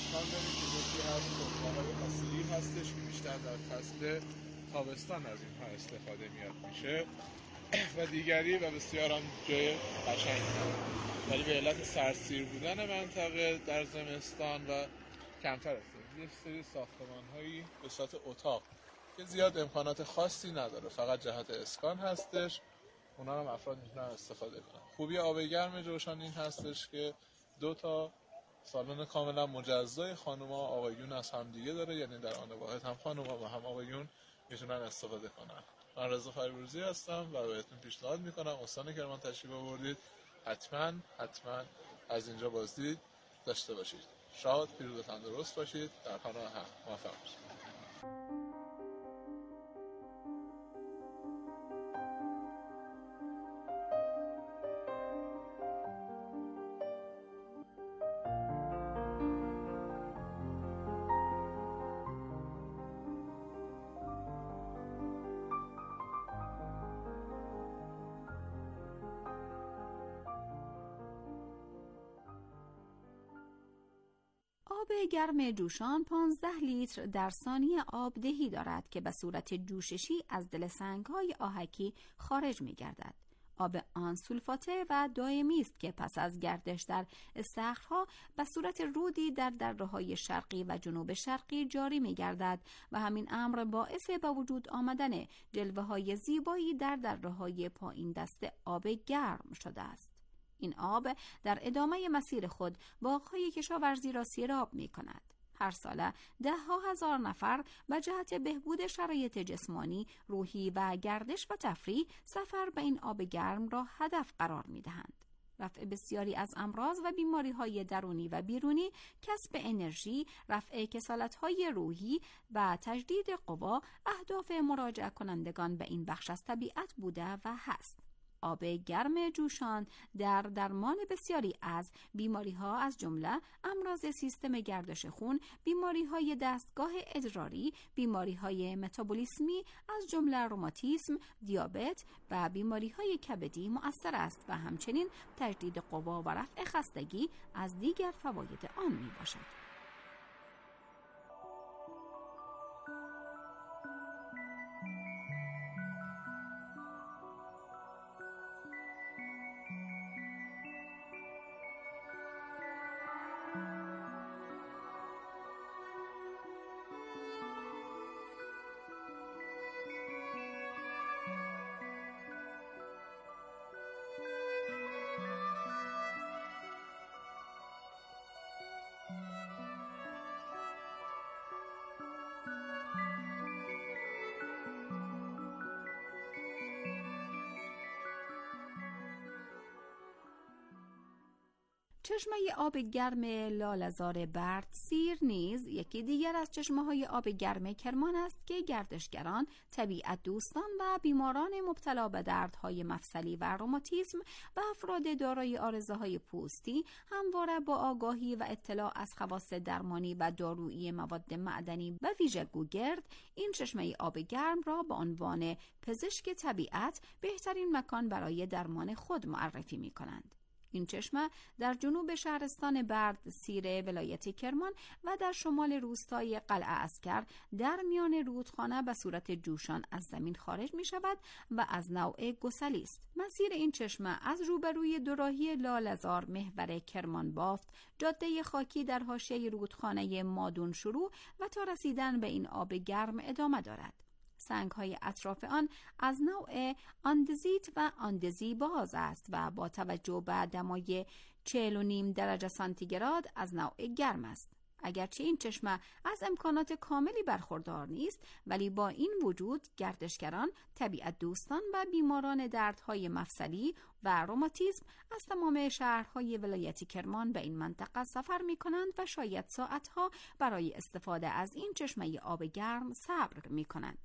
تابستان داریم که یکی از اتاق‌های آسیلی هستش که بیشتر در فصل تابستان از اینها استفاده میشه و دیگری و بسیار هم جای قشنگی داره، ولی به علت سرسیر بودن منطقه در زمستان و کمتر است. یه سری ساختمان‌هایی به صورت اتاق که زیاد امکانات خاصی نداره، فقط جهت اسکان هستش، اونا هم افراد میتونن استفاده کنن. خوبی آب گرم جوشان این هستش که 2 سالن کاملا مجزای خانوما و آقایون از هم دیگه داره، یعنی در آن واحد هم خانوما و هم آقایون میتونن استفاده کنن. من رضا فریبرزی هستم و بهتون پیشنهاد میکنم استان کرمان تشریف آوردید حتما از اینجا بازدید داشته باشید. شاد، پیروز و تندرست باشید. در پناه حق موفق باشید. آب گرم جوشان 15 لیتر در ثانیه آبدهی دارد که به صورت جوششی از دل سنگ‌های آهکی خارج می‌گردد. آب آن سولفاته و دائمی است که پس از گردش در استخرها به صورت رودی در دره‌های شرقی و جنوب شرقی جاری می‌گردد و همین امر باعث به وجود آمدن جلوه‌های زیبایی در دره‌های پایین دست آب گرم شده است. این آب در ادامه مسیر خود باغ‌های کشاورزی را سیراب می‌کند. هر ساله 10,000 نفر به جهت بهبود شرایط جسمانی، روحی و گردش و تفریح سفر به این آب گرم را هدف قرار می‌دهند. رفع بسیاری از امراض و بیماری‌های درونی و بیرونی، کسب انرژی، رفع کسالت‌های روحی و تجدید قوا اهداف مراجعه کنندگان به این بخش از طبیعت بوده و هست. آب گرم جوشان در درمان بسیاری از بیماری‌ها از جمله امراض سیستم گردش خون، بیماری‌های دستگاه ادراری، بیماری‌های متابولیسمی از جمله روماتیسم، دیابت و بیماری‌های کبدی مؤثر است و همچنین تجدید قوا و رفع خستگی از دیگر فواید آن میباشد. چشمه آب گرم لاله‌زار بردسیر نیز یکی دیگر از چشمه‌های آب گرم کرمان است که گردشگران، طبیعت دوستان و بیماران مبتلا به دردهای مفصلی و روماتیسم و افراد دارای عارضه‌های پوستی همواره با آگاهی و اطلاع از خواص درمانی و دارویی مواد معدنی و ویژه گوگرد این چشمه آب گرم را به عنوان پزشک طبیعت بهترین مکان برای درمان خود معرفی می‌کنند. این چشمه در جنوب شهرستان بردسیر ولایت کرمان و در شمال روستای قلعه عسکر در میان رودخانه به صورت جوشان از زمین خارج می شود و از نوع گسلی است. مسیر این چشمه از روبروی دوراهی لاله‌زار محور کرمان بافت، جاده خاکی در حاشیه رودخانه مادون شروع و تا رسیدن به این آب گرم ادامه دارد. سنگ‌های اطراف آن از نوع آندزیت و آندزی باز است و با توجه به دمای 40.5 درجه سانتیگراد از نوع گرم است. اگرچه این چشمه از امکانات کاملی برخوردار نیست، ولی با این وجود گردشگران، طبیعت دوستان و بیماران دردهای مفصلی و روماتیسم از تمام شهرهای ولایت کرمان به این منطقه سفر می کنند و شاید ساعتها برای استفاده از این چشمه آب گرم صبر می کنند.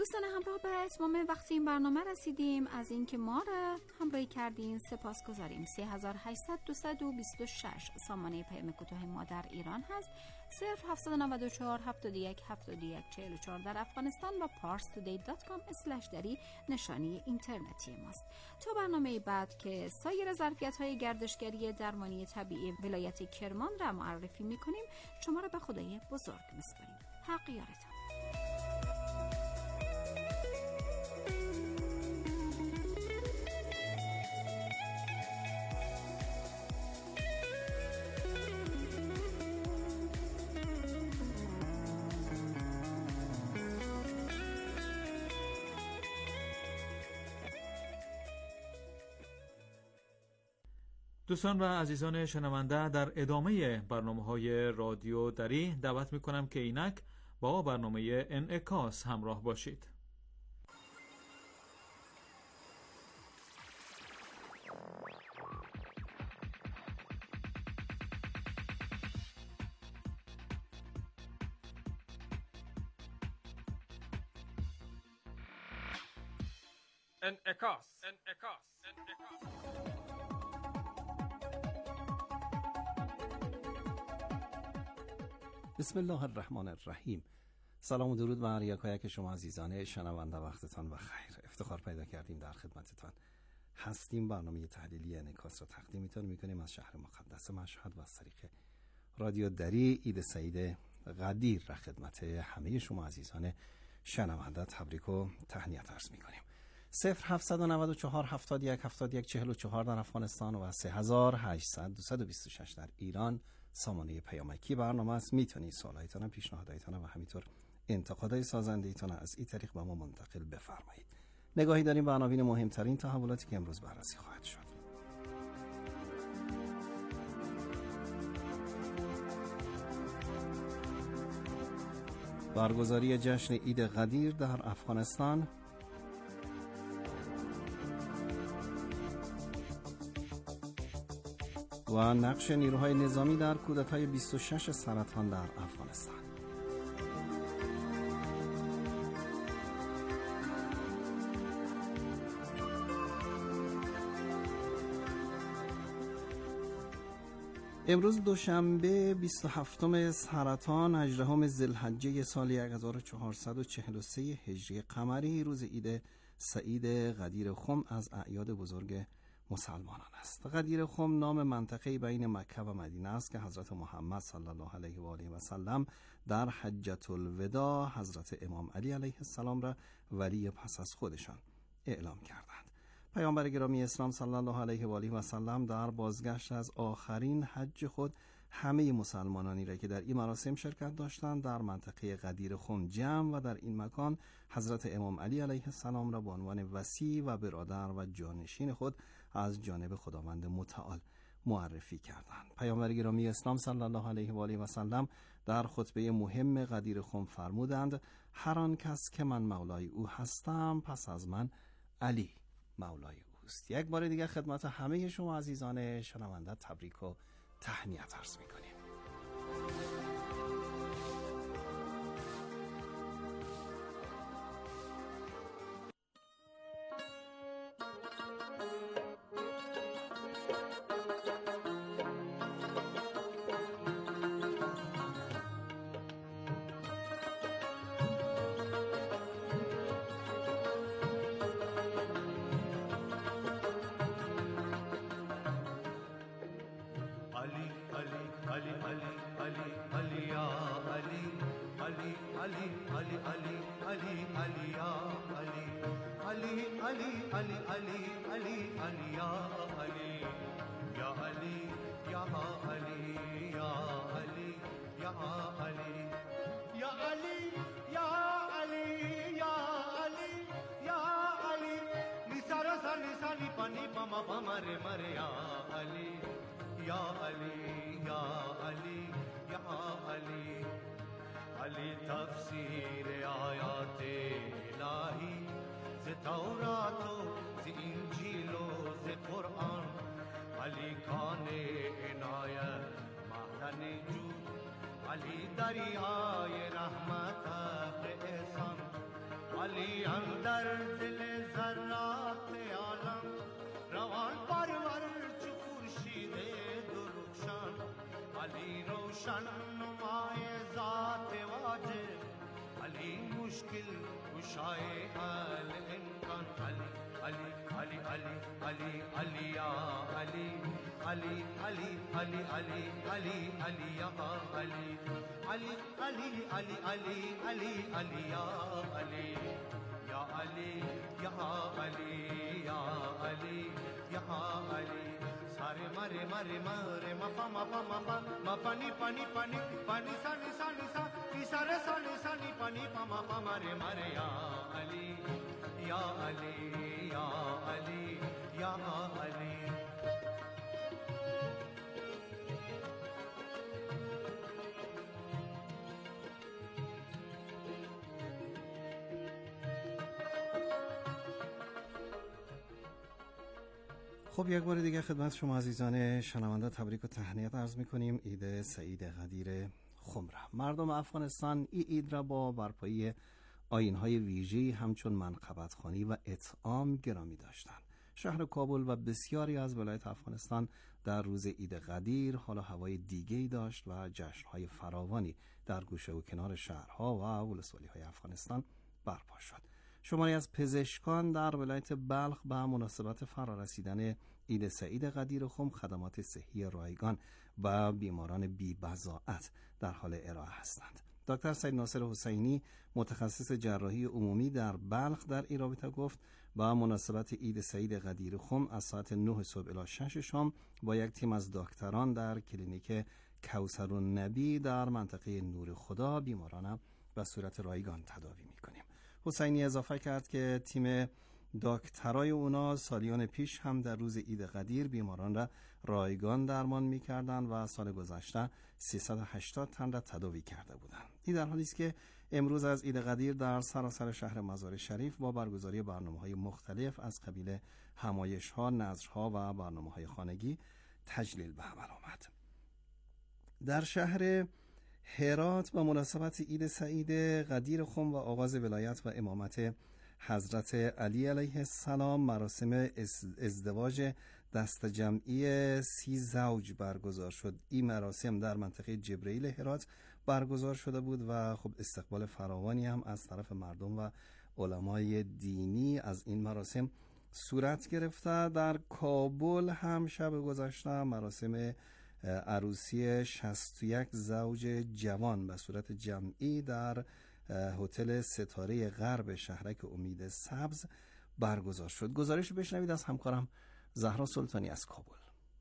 دوستان همراه، به اتمام وقت این برنامه رسیدیم. از اینکه ما را همراهی کردین سپاسگزاریم. 3800 سامانه پیام کوتاه ما در ایران هست. 0794 71 71 44 در افغانستان و parstoday.com/dari نشانی اینترنتی ماست. تا برنامه بعد که سایر ظرفیت‌های گردشگری درمانی طبیعی ولایت کرمان را معرفی می‌کنیم، شما را به خدای بزرگ می‌سپاریم. حق یارتان. دوستان و عزیزان شنونده، در ادامه برنامه‌های رادیو دری دعوت می‌کنم که اینک با برنامه انعکاس همراه باشید. انعکاس. بسم الله الرحمن الرحیم. سلام و درود بر یکایک شما عزیزان شنونده، وقتتان بخیر. افتخار پیدا کردیم در خدمتتان هستیم. برنامه تحلیلی انعکاس را تقدیمتان میکنیم از شهر مقدس مشهد و از طریق رادیو دری. عید سعید قدیر را خدمت همه شما عزیزان شنونده تبریک و تهنیت عرض میکنیم. 0794 71 71 44 در افغانستان و 3800 226 در ایران سامانه پیامکی برنامه است. میتونید سوالایتان، پیشنهادایتان و همینطور انتقادهای سازنده‌ایتان از این طریق به ما منتقل بفرمایید. نگاهی داریم به عناوین مهمترین تحولاتی که امروز بررسی خواهد شد. برگزاری جشن عید قدیر در افغانستان، و نقش نیروهای نظامی در کودتای 26 سرطان در افغانستان. امروز دوشنبه 27 سرطان 18 ذوالحجه سال 1443 هجری قمری، روز عید سعید قدیر خم از اعیاد بزرگ مسلمانان است. قدیر خم نام منطقه‌ای بین مکه و مدینه است که حضرت محمد صلی الله علیه و آله و سلم در حجة الوداع حضرت امام علی علیه السلام را ولی پس از خودشان اعلام کردند. پیامبر گرامی اسلام صلی الله علیه و آله و سلم در بازگشت از آخرین حج خود همه مسلمانانی را که در این مراسم شرکت داشتند در منطقه قدیر خم جمع و در این مکان حضرت امام علی علیه السلام را به عنوان وصی و برادر و جانشین خود از جانب خداوند متعال معرفی کردند. پیامبر گرامی اسلام صلی الله علیه و آله و سلم در خطبه مهم قدیر خم فرمودند: هر آن کس که من مولای او هستم، پس از من علی مولای اوست. یک بار دیگر خدمت همه شما عزیزان شنونده تبریک و تهنیت عرض می‌کنیم. علی تفسیر آیات الهی ز تورات و ز انجیل و ز قرآن، علی کان عنایت معدن جود، علی دریای رحمت احسان، علی علی اندر دل ذرات عالم روان پرور چو خورشید درخشان علی روشن نمای ذات واجب علی مشکل گشای الامکان علی علی علی علی علی یا علی علی علی علی علی علی علی یا علی علی علی علی علی علی علی یا علی یا علی یا علی یا علی یا علی سارے مارے مارے مارے مپا مپا مپا مپانی پانی پانی پانی سانی سانی سا کی سارے سانی سانی پانی پا مپا مارے مارے یا علی یا علی یا علی یا علی خب یک بار دیگه خدمت شما عزیزان شنونده تبریک و تهنیت عرض می‌کنیم عید سعید قدیر خم را. مردم افغانستان این عید را با برپایی آیین‌های ویژه‌ای همچون منقبت‌خوانی و اطعام گرامی داشتند. شهر کابل و بسیاری از ولایت افغانستان در روز عید قدیر حال و هوای دیگه‌ای داشت و جشن‌های فراوانی در گوشه و کنار شهرها و ولسوالی‌های افغانستان برپا شد. شماری از پزشکان در ولایت بلخ به مناسبت فرارسیدن عید سعید قدیر خم خدمات صحی رایگان و بیماران بی‌بضاعت در حال ارائه هستند. دکتر سید ناصر حسینی متخصص جراحی عمومی در بلخ در این رابطه گفت با مناسبت عید سعید قدیر خم از ساعت 9 صبح الی 6 شام با یک تیم از دکتران در کلینیک کوثرالنبی در منطقه نور خدا بیماران به صورت رایگان تداوی می‌کنیم. حسینی اضافه کرد که تیم دکترای اونا سالیان پیش هم در روز عید قدیر بیماران را رایگان درمان می‌کردند و سال گذشته 380 تن را تداوی کرده بودند. این در حالی است که امروز از عید قدیر در سراسر شهر مزار شریف با برگزاری برنامه‌های مختلف از قبیل همایش‌ها، نذرها و برنامه‌های خانگی تجلیل به عمل آمد. در شهر هرات به مناسبت عید سعید قدیر خم و آغاز ولایت و امامت حضرت علی علیه السلام مراسم ازدواج دست جمعی 30 زوج برگزار شد. این مراسم در منطقه جبرئیل هرات برگزار شده بود و خب استقبال فراوانی هم از طرف مردم و علمای دینی از این مراسم صورت گرفته. در کابل هم شب گذشته مراسم عروسی 61 زوج جوان به صورت جمعی در هتل ستاره غرب شهرک امید سبز برگزار شد. گزارش بشنوید از همکارم زهرا سلطانی از کابل.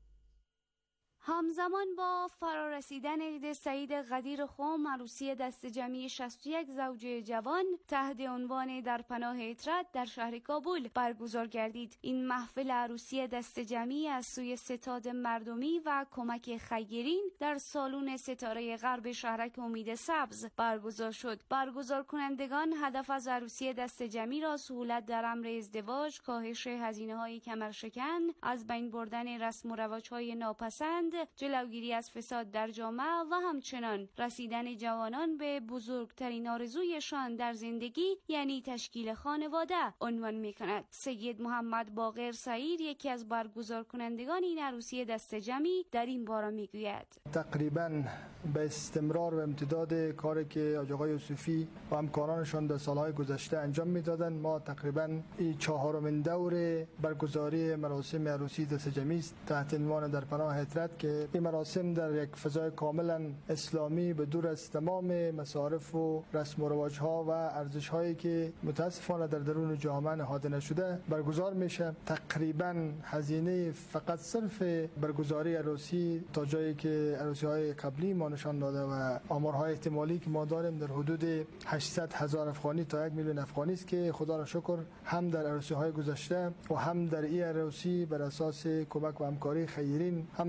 همزمان با فرارسیدن عید سعید قدیر خم عروسی دست جمعی 61 زوج جوان تحت عنوان در پناه عطرت در شهر کابل برگزار گردید. این محفل عروسی دست جمعی از سوی ستاد مردمی و کمک خیرین در سالن ستاره غرب شهرک امید سبز برگزار شد. برگزار کنندگان هدف از عروسی دست جمعی را سهولت در امر ازدواج، کاهش هزینه‌های کمرشکن، از بین بردن رسم و رواج‌های ناپسند، جلوگیری از فساد در جامعه و همچنان رسیدن جوانان به بزرگترین آرزویشان در زندگی یعنی تشکیل خانواده عنوان می‌کند. سید محمد باقر سعید یکی از برگزار کنندگان این عروسی دست جمعی در این باره میگوید: تقریباً به استمرار و امتداد کاری که آقای یوسفی و همکارانشان در سالهای گذشته انجام میدادند، ما تقریباً این 4مین دور برگزاری مراسم عروسی دست جمعی است تحت عنوان در پناه عطرت که این مراسم در یک فضای کاملا اسلامی به دور از تمام مصارف و رسم و رواج‌ها و ارزش‌هایی که متاسفانه در درون جامعه نهاده نشده برگزار میشه. تقریبا هزینه فقط صرف برگزاری عروسی تا جایی که عروسی‌های قبلی ما نشان داده و آمارهای احتمالی که ما داریم در حدود 800,000 افغانی تا 1,000,000 افغانی است که خدا را شکر هم در عروسی‌های گذشته و هم در این عروسی بر اساس کمک و همکاری خیرین هم از داخل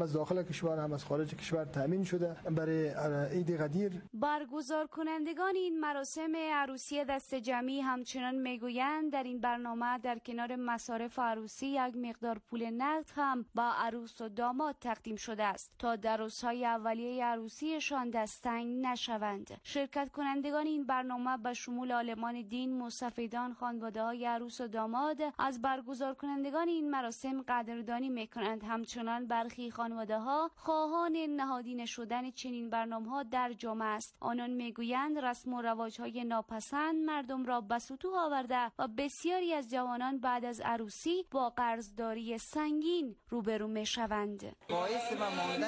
داخل کشور هم از خارج کشور تامین شده برای عید قدیر. برگزار کنندگان این مراسم عروسی دست جمعی همچنان میگویند در این برنامه در کنار مصارف عروسی یک مقدار پول نقد هم با عروس و داماد تقدیم شده است تا در روزهای اولیه عروسیشان دستتنگ نشوند. شرکت کنندگان این برنامه به شمول عالمان دین، مستفیدان، خانواده‌های عروس و داماد از برگزار کنندگان این مراسم قدردانی میکنند. همچنان برخی خانواده‌ها خواهان نهادینه شدن چنین برنامه‌ها در جامعه است. آنان میگویند رسم و رواج‌های ناپسند مردم را به سطوح آورده و بسیاری از جوانان بعد از عروسی با قرضداری سنگین روبرو میشوند. باعث و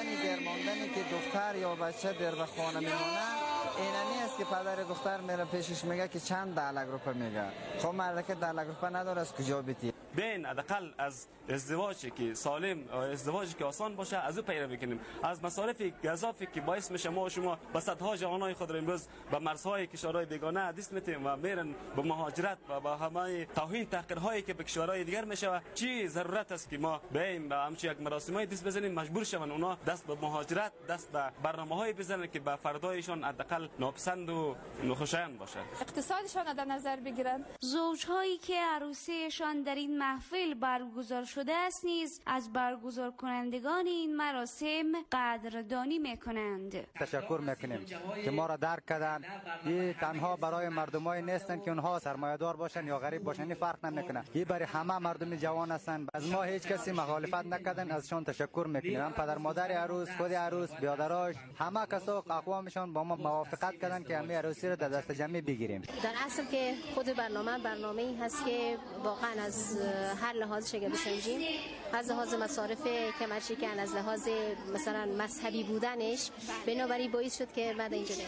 ماندنی که دختر یا بچه در به خانه میمونه اینمی است که پدر دختر میره پیشش میگه که چند 10 لک روپیه میگه. خب مرد که 10 لک روپیه نداره از کجا بیتی؟ بین حداقل از ازدواجی که سالم، ازدواجی که آسان باشه از او پیروی کنیم. از مصارف گزافی که باعث میشه ما و شما با صدها جوانای خود را امروز به مرزهای کشورهای بیگانه دست میتیم و میرن به مهاجرت و با همه توهین تحقیرهایی که به کشورهای دیگر میشه. چی ضرورت است که ما بیایم به همچین یک مراسمای دست بزنیم؟ مجبور شون اونا دست به مهاجرت، دست به برنامه‌های بزنن که به فردایشان حداقل ناپسند و ناخوشایند باشه. اقتصادشان در نظر بگیرن. زوجهایی که عروسیشان در این محفل برگزار شده است نیز از برگزار کنندگان این مراسم قدردانی میکنند. تشکر میکنیم که ما را درک کردن. این تنها برای مردمای نیستن که اونها سرمایه‌دار باشن یا غریب باشن، فرق نمیکنه. این برای همه مردم جوان هستند. از ما هیچ کسی مخالفت نکردن، ازشون تشکر میکنیم. هم پدر مادر عروس، خود عروس، برادراش، همه کسا اقوامشون با ما موافقت کردن که همین عروسی را در دست جمعی بگیریم. در اصل که خود برنامه‌ای هست که واقعا از هر لحاظ شگه بسنجیم، از لحاظ مصارف کمرشکن، از لحاظ مثلا مذهبی بودنش، بنابراین باعث شد که بعد اینجا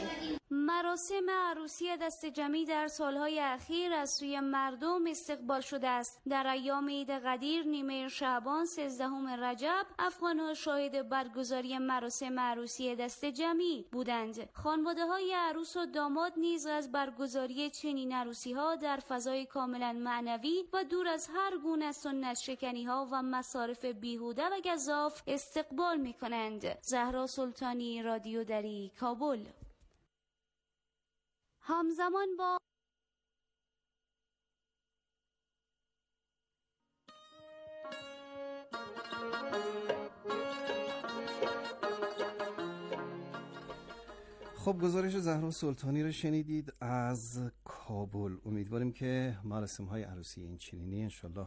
مراسم عروسی دست جمعی در سالهای اخیر از سوی مردم استقبال شده است. در ایام عید قدیر نیمه شعبان 13 رجب افغان‌ها شاهد برگزاری مراسم عروسی دست جمعی بودند. خانواده‌های عروس و داماد نیز از برگزاری چنین عروسی‌ها در فضای کاملا معنوی و دور از هر گونه سنت شکنی‌ها و مصارف بیهوده و گزاف استقبال می‌کنند. زهرا سلطانی، رادیو دری، کابل. همزمان با خب گزارش زهرا سلطانی رو شنیدید از کابل. امیدواریم که مراسم‌های عروسی این چنینی انشالله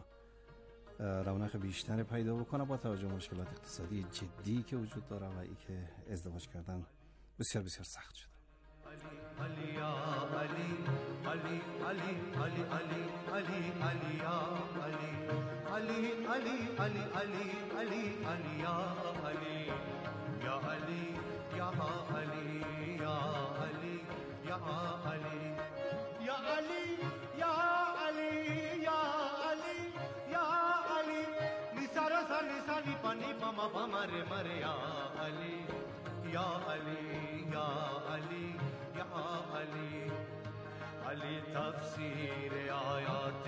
رونق بیشتر پیدا بکنه با توجه به مشکلات اقتصادی جدی که وجود داره و ای که ازدواج کردن بسیار بسیار سخت شده. علی یا علی علی علی علی علی علی علی یا علی علی علی علی علی علی علی یا علی یا علی یا علی یا علی یا علی یا علی یا علی یا علی یا علی निसार सानी सानी पानी पामा पामा रे मरे या अली या अली या अली या अली अली तफसीर आयात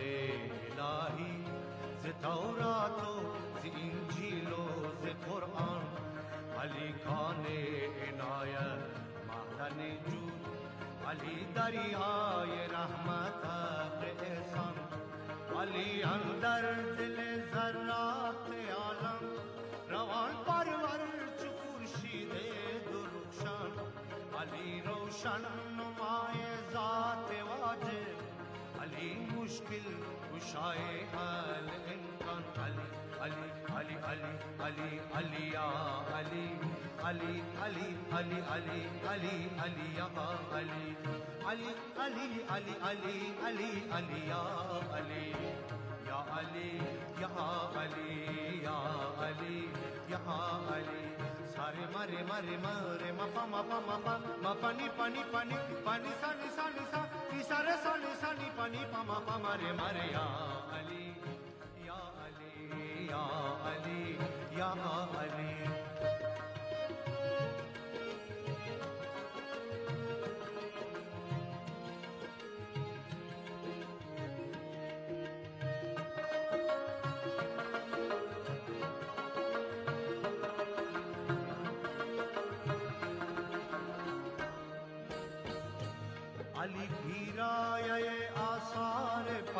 इलाही ज़ तौरात ज़ इंजील ज़ कुरान अली खाने इनायत मादन जूद अली दरियाए रहमत एहसान अली अंदर दिल ज़र्रात आलम रवान परवर खुर्शीद दुरुखशान अली रोशन नुमाए ज़ात वाजिब अली मुश्किल कुशाए अल इम्कान अली अली अली अली अली या अली अली अली अली अली अली अली या अली अली अली अली अली अली अली या अली या अली या अली या अली या अली सारे मरे मरे मरे मपा मपा मपा मपानी पानी पानी पानी सानी सानी सा सारे सानी सानी पानी पमा पा मरे मरे या अली या अली या अली या अली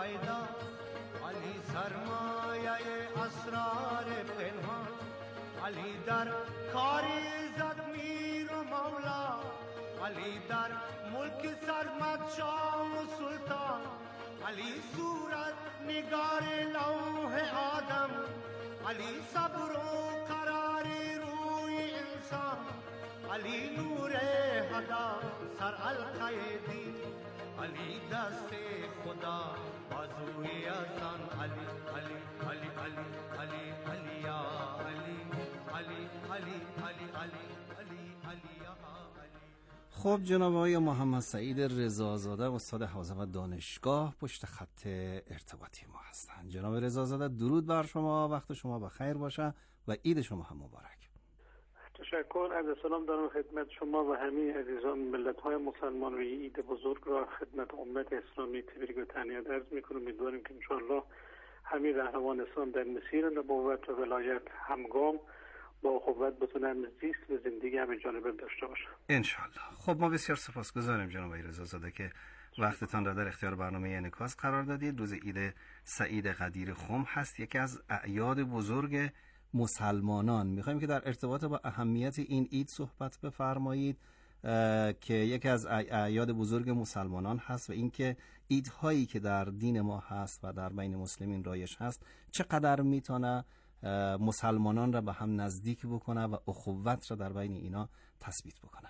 پیدا علی سرمایه اسرار پنهان علی در کاری زد میر و مولا علی در ملک سرمد شاه و سلطان علی صورت نگار لوح آدم علی صبر و قرار روی انسان علی نور هدا سر القیدی علی دست خدا بازوی ازان علی علی علی علی علی علی یا علی علی علی علی علی علی علی یا خب جناب آقای محمد سعید رضازاده استاد حوزه و دانشگاه پشت خط ارتباطی ما هستند. جناب رضازاده درود بر شما، وقت شما بخیر باشه و عید شما هم مبارک. تشکر. عرض سلام دارم خدمت شما و همه عزیزان ملت‌های مسلمان و عید بزرگ را خدمت امت اسلامی تبریک و تهنیت عرض می‌کنم. امیدواریم که انشاءالله همه رهروان اسلام در مسیر نبوت و ولایت همگام با قوت بتونن زیست و زندگی همه جانبه داشته باشن انشالله. خب ما بسیار سپاسگزاریم جناب آقای رضازاده که وقتتان را در اختیار برنامه انعکاس قرار دادید. روز عید سعید قدیر خم هست، یکی از اعیاد بزرگ مسلمانان. میخوایم که در ارتباط با اهمیت این عید صحبت بفرمایید که یکی از اعیاد بزرگ مسلمانان هست و اینکه عیدهایی که در دین ما هست و در بین مسلمین رایج هست چقدر میتونه مسلمانان را به هم نزدیک بکنه و اخوت را در بین اینا تثبیت بکنه.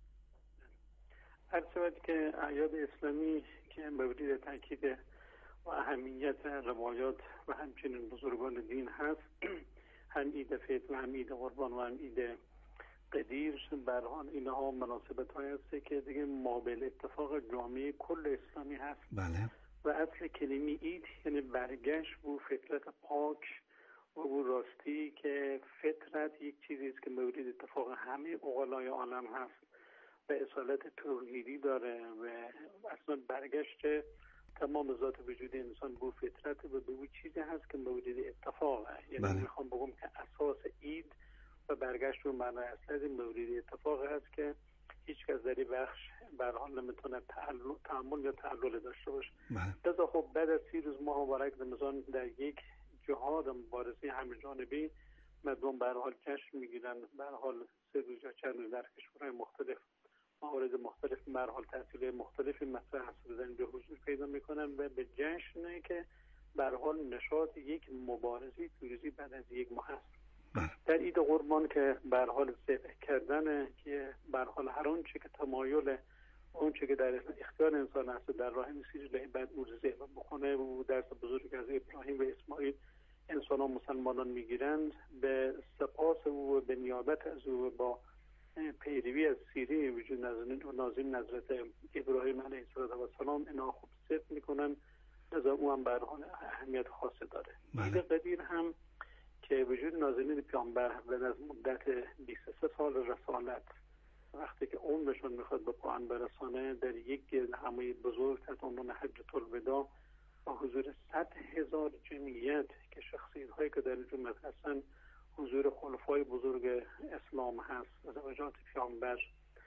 هرچند که اعیاد اسلامی که مورد تاکید و اهمیت روایات و همچنین بزرگان دین هست، هم عید فطر و هم عید قربان و هم عید قدیر، برهان اینها مناسبت های هست که دیگه مابل اتفاق جامعه کل اسلامی هست. بله. و اصل کلمه عید یعنی برگشت و فطرت پاک و او راستی که فطرت یک چیزی است که مورد اتفاق همه عقلای عالم هست و اصالت توحیدی داره و اصلا برگشت تمام ذات وجود انسان به فطرت و به او چیزی هست که مورد اتفاقه. یعنی میخوام بگم که اساس عید و برگشت و معنای اصلی مورد اتفاق هست که هیچ کس در این بخش به هر حال نمیتونه تعامل یا تعلل داشته باشه. لذا خب بعد از 30 روز ماه مبارک رمضان در یک جهاد مبارزه همه جانبی مردم به هر حال جشن میگیرن. به هر حال 3 روز یا چند روز در کشورهای مختلف موارد مختلف به هر حال تحصیل مختلفی مطرح هست بزنن به حضور پیدا میکنن و به جشنه که به هر حال نشاط یک مبارزه پیروزی بعد از یک ماه هست. در عید قربان که به هر حال ذبح کردن که به هر حال هر آنچه که تمایل اون چه که در اختیار انسان هست در راه مسیر الله بعد او ذبح بکنه و درس بزرگ از ابراهیم و اسماعیل انسان ها مسلمانان میگیرند به سپاس او و به نیابت از او با پیروی از سیره وجود نازم نظرت ابراهیم علیه السلام اینا خوب ذبح میکنن. لذا او هم به هر حال اهمیت خاصی داره. عید قدیر هم که وجود نازنین پیامبر بعد از مدت 23 سال رسالت وقتی که عمرشون میخواد به پایان برسانه در یک گردهمایی بزرگ تحت عنوان حجة الوداع با حضور 100,000 جمعیت که شخصیت هایی که در اینجا هستن حضور خلفای بزرگ اسلام هست، زوجات پیامبر،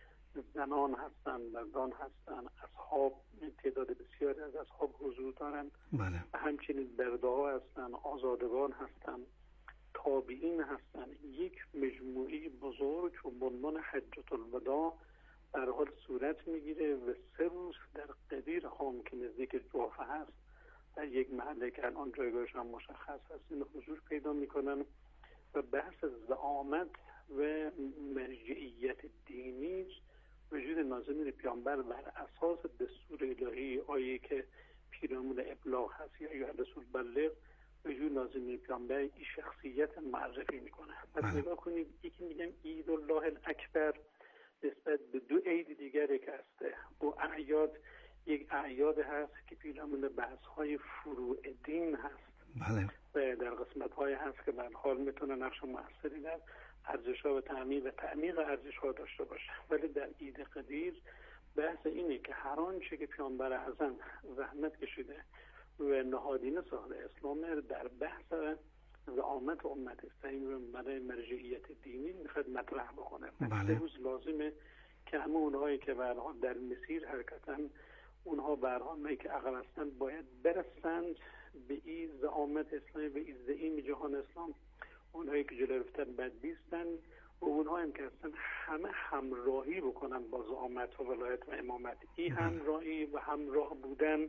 زنان هستن، مردان هستن، اصحاب، تعداد بسیاری از اصحاب حضور دارن و همچنین برده‌ها هستن، آزادگان هستن، تابعین هستن. یک مجموعی بزرگ و به عنوان حجة الوداع در حال صورت میگیره و 3 روز در قدیر خام که نزدیک جوفه هست در یک محله که الان جایگاهش هم مشخص هست این حضور پیدا میکنن و بحث زعامت و مرجعیت دینی وجود نازنین پیامبر بر اساس دستور الهی آیه که پیرامون ابلاغ هست یا ایها رسول بلغ وجود نازنین پیامبر این شخصیت معرفی میکنه. پس نگاه کنید یکی میگم عید الله الاکبر نسبت به 2 عید دیگری که هسته و اعیاد یک اعیاد هست که پیرامون بحث های فروع دین هست و در قسمت های هست که به هر حال میتونه نقش موثری در ارزش ها و تعمیق ارزش ها داشته باشه. ولی در عید قدیر بحث اینه که هر آنچه که پیامبر اعظم زحمت کشیده و نهادینه ساخته اسلام در بحث زعامت امت اسلامی برای مرجعیت دینی میخواد مطرح بکنه. 3 روز لازمه که همه اونهایی که به هر حال در مسیر حرکتن اونها به هر حال که عقب هستند باید برسند به این زعامت اسلامی، به این زعیم جهان اسلام. اونهایی که جلو رفتن بد بیستن و اونها هم که هستن همه همراهی بکنن با زعامت و ولایت و امامت. این همراهی و همراه بودن،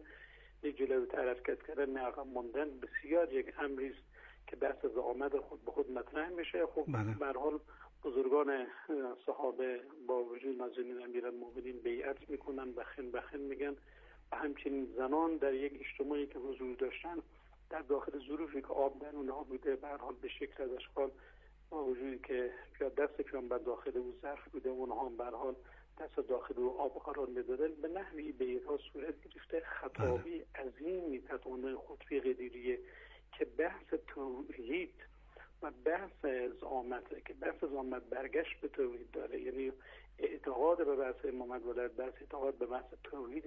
جلو حرکت کردن، نه عقب ماندن، بسیار یک امری است که بحث زعامت خود به خود مطرح میشه. خب به هر حال بزرگان صحابه با وجود نازنین امیرالمومنین بیعت میکنن، بخن میگن، و همچنین زنان در یک اجتماعی که حضور داشتن در داخل ظروفی که آب در اونها بوده، به هر حال به شکل از اشکال با وجودی که دست پیامبر داخل او ظرف بوده، اونها هم به هر حال دست داخل او آب قرار میدادن. به نحوی بیعت‌ها صورت گرفته. خطابی عظیمی تطانه خطبه قدیریه که بحث توحید و بحث زعامت، که بحث زعامت برگشت به توحید داره، یعنی اعتقاد به بحث امامت ولایت، بحث اعتقاد به بحث توحید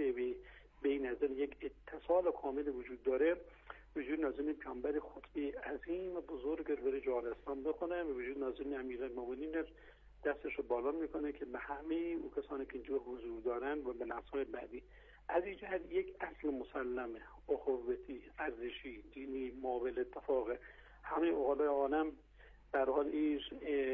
بین از یک اتصال کامل وجود داره. وجود نازنین پیامبر خطبه عظیم و بزرگ رو برای جهان اسلام بخونه و وجود نازنین امیرالمومنین دستش رو بالا میکنه که به همه اون کسانی که اینجا حضور دارن و به نسل‌های بعدی از این جهت یک اصل مسلمه، اخوتی، ارزشی، دینی، مابل اتفاق همه عقلای عالم در حال ایش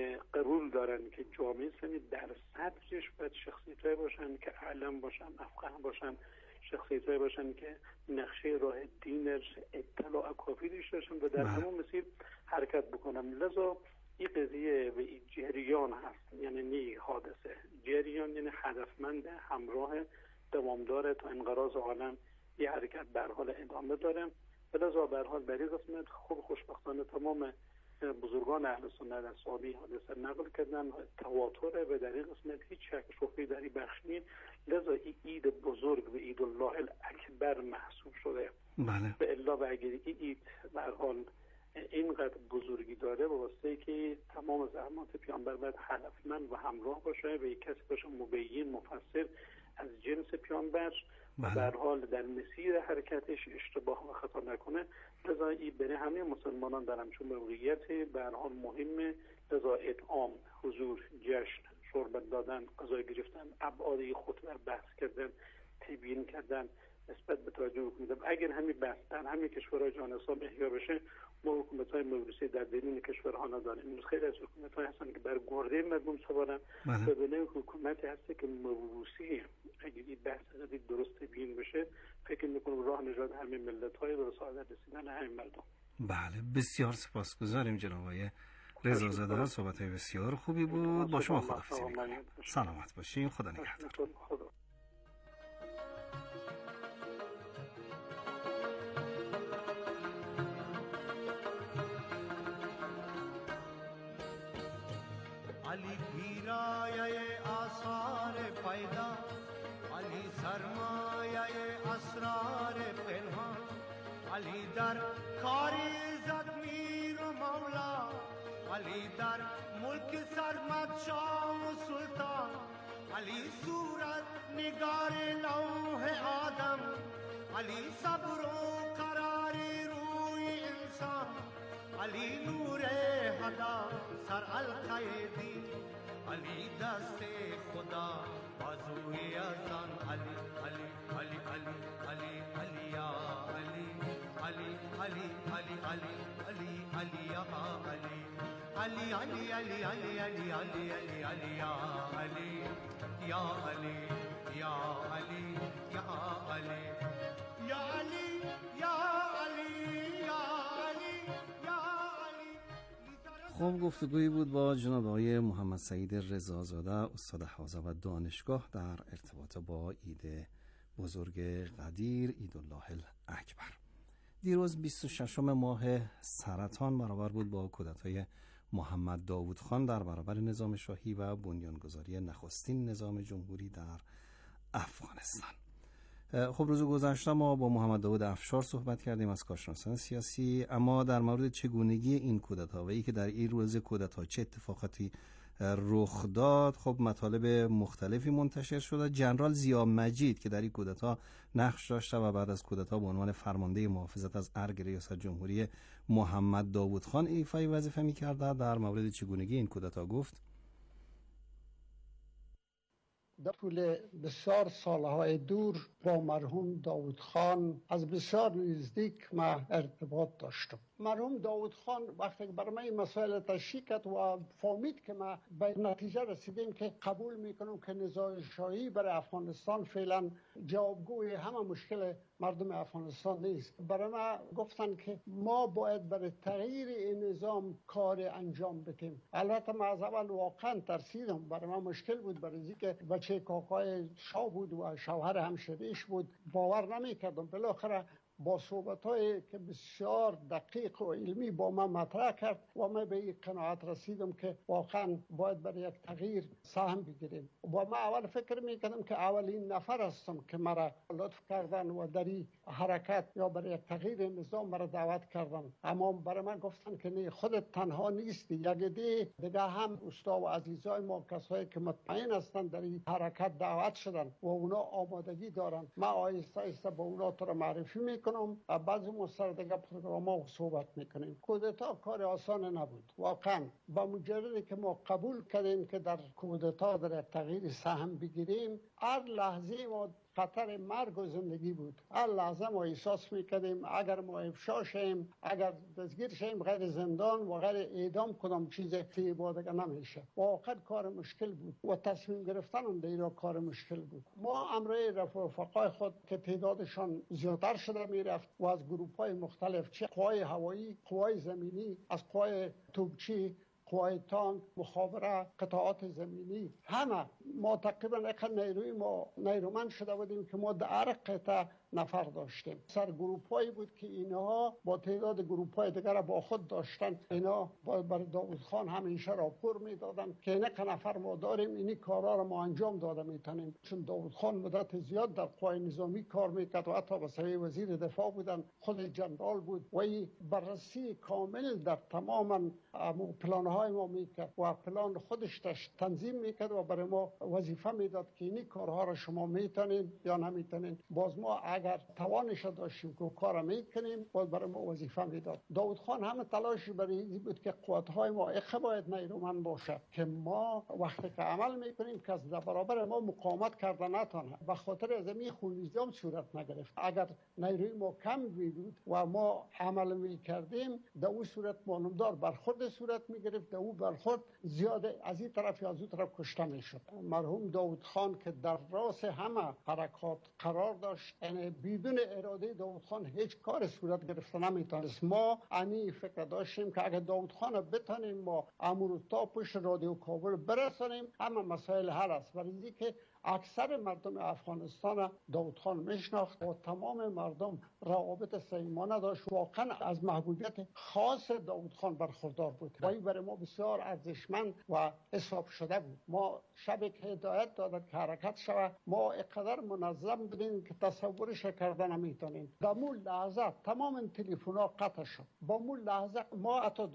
قبول دارن که جامعه اسلامی در صدرش باید شخصیت‌هایی باشن که علم باشن، افقه باشن، شخصیت‌هایی باشن که نقشه راه دینش اطلاع کافی داشته باشن و در همون مسیر حرکت بکنن. لذا این قضیه و این جریان هست، یعنی نی حادثه، جریان یعنی هدفمند، همراه، دوامدار تا انقراض عالم یه حرکت در حال ادامه داره. لذا به هر حال در این قسمت خوب خوشبختانه تمام بزرگان اهل سنت از صحابی حادثه نقل کردن، تواتره و در این قسمت هیچ شک شبهه‌ای در این بخش نیست. لذا این عید بزرگ و عید الله الاکبر محسوب شده. به الا و اگر این عید به هر حال اینقدر بزرگی داره و واسه که تمام زحمات پیامبر باید هدفمند و همراه باشه و یک کسی باشه مبین مفسر از جنس پیامبر و به هر حال در مسیر حرکتش اشتباه و خطا نکنه. لذا این برای همه مسلمانان در همچون موقعیت به هر حال مهمه. لذا اطعام، حضور، جشن، شربت دادن، غذا گرفتن، ابعاد خطبه بحث کردن، تبیین کردن، نسبت به توجه میدم. اگر همین بحث در همین کشورهای جهان اسلام احیا بشه، ما حکومت‌های موروثی در درون کشورها نداریم. امروز خیلی از حکومت‌های هستن که بر گرده مردم سوارن و به نوع حکومتی هست که موروثی. اگر این بحث درست تبیین بشه، فکر می‌کنم راه نجات همین ملت‌های و سعادت رسیدن همین مردم. بله، بسیار سپاسگزاریم جناب آقای رضازاده. صحبت‌های بسیار خوبی بود. با شما خداحافظی می‌کنم. سلامت باشین. خدا نگهدار. علی پیرایه آثار پیدا، علی سرمایه اسرار پنهان، علی در کاری زد میر و مولا، علی در ملک سرمد شاه و سلطان، علی صورت نگار لوح آدم، علی صبر و قراری روی انسان، علی نور هدا سر القیدی، علی دست خدا بازوی ازان، علی علی علی علی علی علی یا علی علی علی علی علی علی علی یا علی علی علی علی علی علی علی علی علی یا علی یا علی یا علی یا علی یا علی یا خب، گفتگویی بود با جناب آقای محمد سعید رضازاده، استاد حوزه و دانشگاه، در ارتباط با عید بزرگ قدیر، عید الله الاکبر. دیروز 26 ماه سرطان برابر بود با کودتای محمد داوود خان در برابر نظام شاهی و بنیانگذاری نخستین نظام جمهوری در افغانستان. خب، روز گذشته ما با محمد داوود افشار صحبت کردیم از کارشناسان سیاسی، اما در مورد چگونگی این کودتا و اینکه در این روز کودتا چه اتفاقاتی رخ داد، خب مطالب مختلفی منتشر شده. جنرال ضیا مجید که در این کودتا نقش داشته و بعد از کودتا به عنوان فرمانده محافظت از ارگ ریاست جمهوری محمد داوود خان ایفای وظیفه می‌کرد، در مورد چگونگی این کودتا گفت: در طول بسیار سالهای دور با مرحوم داود خان از بسیار نزدیک ما ارتباط داشتم. مرحوم داود خان وقتی برای من مسائل تشریح کرد و فهمید که ما به نتیجه رسیدیم که قبول میکنم که نظام شاهی برای افغانستان فعلا جوابگوی همه مشکل مردم افغانستان نیست. برای ما گفتن که ما باید برای تغییر این نظام کار انجام بدیم. البته ما از اول واقعا ترسیدم، برای ما مشکل بود، برای اینکه بچه کاکای شاه بود و شوهر همشریش بود، باور نمی‌کردم. بالاخره با صحبت‌هایی که بسیار دقیق و علمی با من مطرح کرد و من به این قناعت رسیدم که واقعا باید برای یک تغییر سهم بگیریم. و من اول فکر می‌کردم که اولین نفر هستم که مرا لطف کردن و در این حرکت یا برای یک تغییر نظام مرا دعوت کردن. اما برای من گفتن که نه، خودت تنها نیستی، یک دیگه هم دوستا و عزیزای ما، کسایی که مطمئن هستند در این حرکت دعوت شدن و اونا آمادگی دارن. ما آیسته آیسته با اونا تو را معرفی میکنم. بعضی مستر دیگه پروگرام صحبت میکنیم. کودتا کار آسان نبود. واقعا با مجردی که ما قبول کردیم که در کودتا در تغییر سهم بگیریم، هر لحظه ما خطر مرگ و زندگی بود. هر لحظه ما احساس میکردیم اگر ما افشا شیم، اگر دستگیر شیم، غیر زندان و غیر اعدام کدام چیز دیگه دیگه نمیشه. واقعا کار مشکل بود و تصمیم گرفتن اون دیگه کار مشکل بود. ما امروز رفقای خود که تعدادشان زیادتر شده میرفت و از گروه‌های مختلف، چه قوای هوایی، قوای زمینی، از قوای توپچی، قوای تانک، مخابره، قطعات زمینی، همه ما تقریبا نیرومند شده بودیم که ما در هر قطعه نفر داشتیم. سرگروپایی بود که اینها با تعداد گروپای دیگر با خود داشتن. اینا بر داود خان همیشه راپور میدادن که اینا که نفر ما داریم، اینی کارا رو ما انجام داده میتونیم. چون داود خان مدت زیاد در قوای نظامی کار میکرد و حتی به سوی وزیر دفاع بودن، خود جنرال بود و این بررسی کامل در تمام پلانهای ما میکرد و پلان خودش تنظیم میکرد و برای ما وظیفه میداد که اینی کارها رو شما میتونین یا نمیتونین. باز ما اگر توانش داشتیم که کار میکنیم، باز برای ما وظیفه میداد. داود خان همه تلاش برای این بود که قوت‌های ما باید نیرومند باشه که ما وقتی که عمل میکنیم کس در برابر ما مقاومت کردن نتونه. به خاطر از این خونریزی صورت نگرفت. اگر نیروی ما کم بود و ما عمل میکردیم، در اون صورت مانمدار برخورد صورت میگرفت، در اون برخورد زیاده از این طرف یا از اون طرف کشته میشد. مرحوم داود خان که در راس همه حرکات قرار داشت، یعنی بدون اراده داود خان هیچ کار صورت گرفته نمیتونست. ما انی فکر داشتیم که اگر داود خان بتونیم ما امور تا پشت رادیو کابل برسانیم، همه مسائل حل است. برای اینکه اکثر مردم افغانستان داود خان میشناخت و تمام مردم روابط صمیمانه داشت. واقعا از محبوبیت خاص داود خان برخوردار بود و این برای ما بسیار ارزشمند و حساب شده بود. ما شب که هدایت دادن که حرکت شود، ما اقدر منظم بودیم که تصورش کردن نمیتونیم. در اون لحظه تمام تلفن‌ها قطع شد. با اون لحظه ما حتی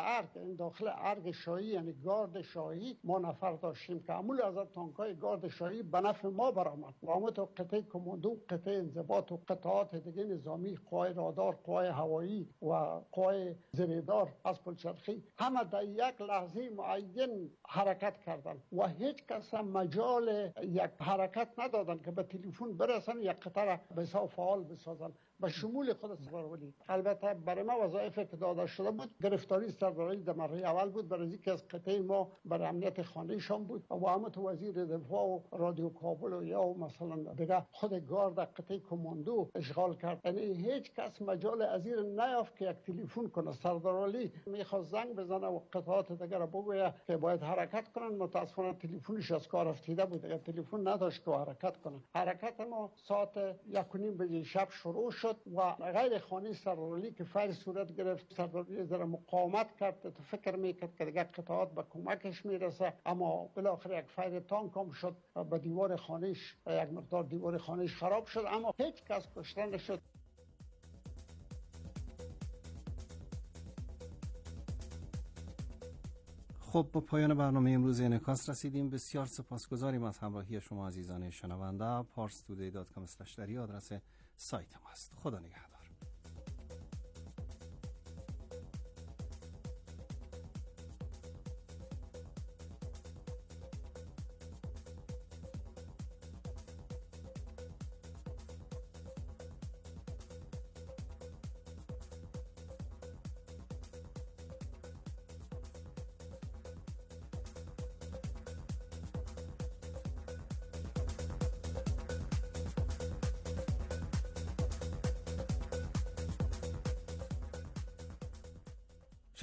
داخل ارگ شاهی، یعنی گارد شاهی، ما نفر داشتیم که همون لحظه تانکای گارد شاهی به نفع ما برآمد. و همون تو قطعه کماندو، قطعه انضباط و قطعات دیگه نظامی، قوای رادار، قوای هوایی و قوای زیردار از پلچرخی، همه در یک لحظه معین حرکت کردن و هیچ کس مجال یک حرکت ندادن که به تلفن برسن یک قطعه بسیار فعال بسازن به شمول خود سپاهیان. البته برای ما وظایف که داده شده بود، گرفتاری سرداری در مرحله اول بود، برای اینکه از قطعه ما برای امنیت خانه‌شان بود و همه تو وزیر دفاع و رادیو کابل و یا مثلا دیگه خود گارد قطعه کماندو اشغال کرد. یعنی هیچ کس مجال ازیر نیافت که یک تلفن کنه. سرداری میخواست زنگ بزنه و قطعات دیگه را بگویه که باید حرکت کنن، متاسفانه تلفنش از کار افتیده بود، دیگه تلفن نداشت که حرکت کنه. حرکت ما ساعت 1:30 بجه شب شروع شد و غیر خانی سرداری که فعل صورت گرفت. سرداری ذره مقاومت کرد، تو فکر میکرد که دیگه قطعات به کمکش میرسه، اما بالاخره یک فعل تانک هم شد به دیوار خانهش، یک مقدار دیوار خانهش خراب شد، اما هیچ کس کشته نشد. خب با پایان برنامه امروز انعکاس رسیدیم. بسیار سپاسگزاریم از همراهی شما عزیزان شنونده. parstoday.com/dari آدرس سایت ما است. خدا نگهدار.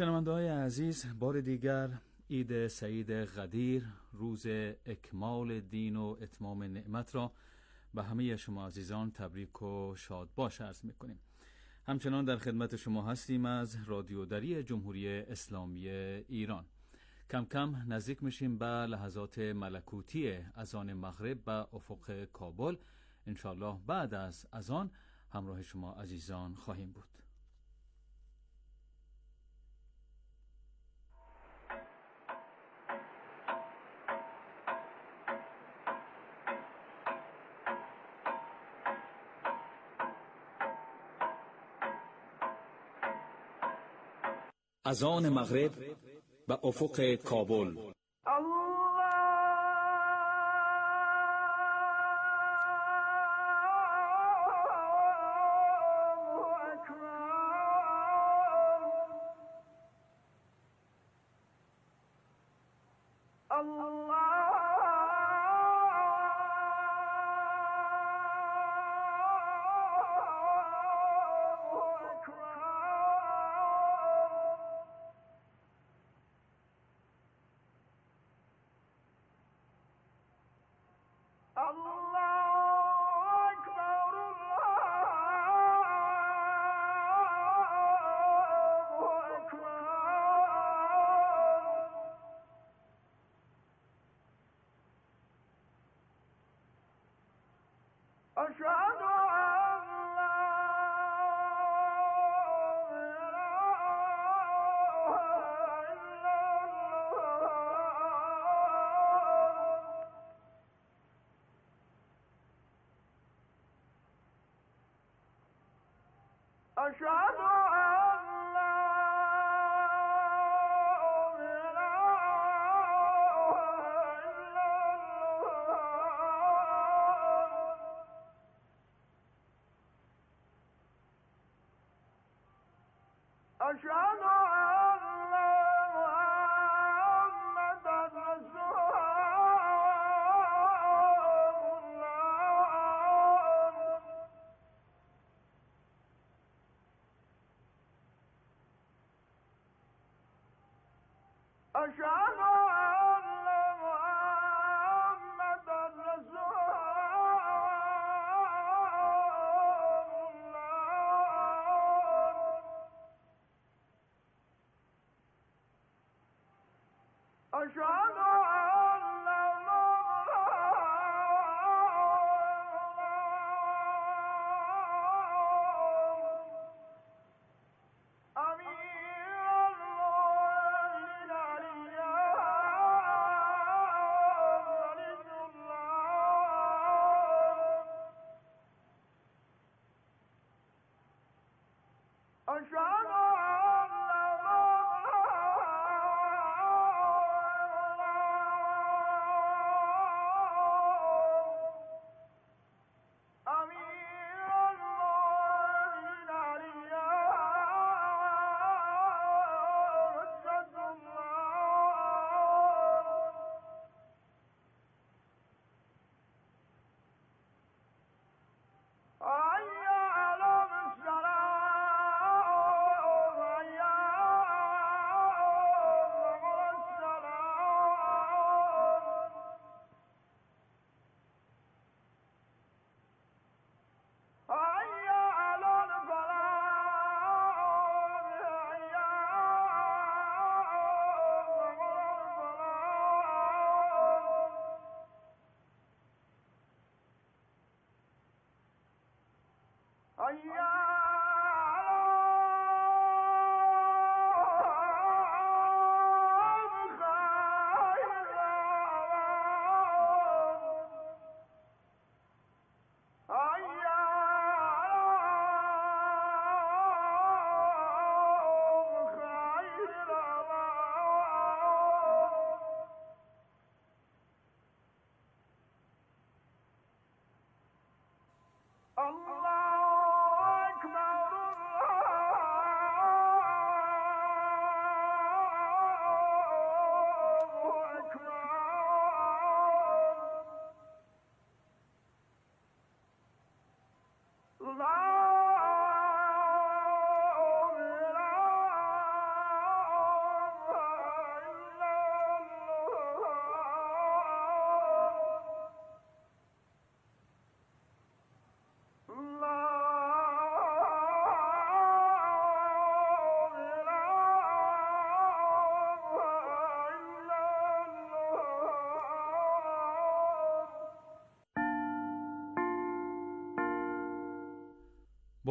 شنونده‌های عزیز، بار دیگر عید سعید قدیر، روز اکمال دین و اتمام نعمت را به همه شما عزیزان تبریک و شادباش عرض می‌کنیم. همچنان در خدمت شما هستیم از رادیو دری جمهوری اسلامی ایران. کم کم نزدیک میشیم به لحظات ملکوتی اذان مغرب به افق کابل. انشالله بعد از اذان همراه شما عزیزان خواهیم بود. اذان مغرب به افق کابل.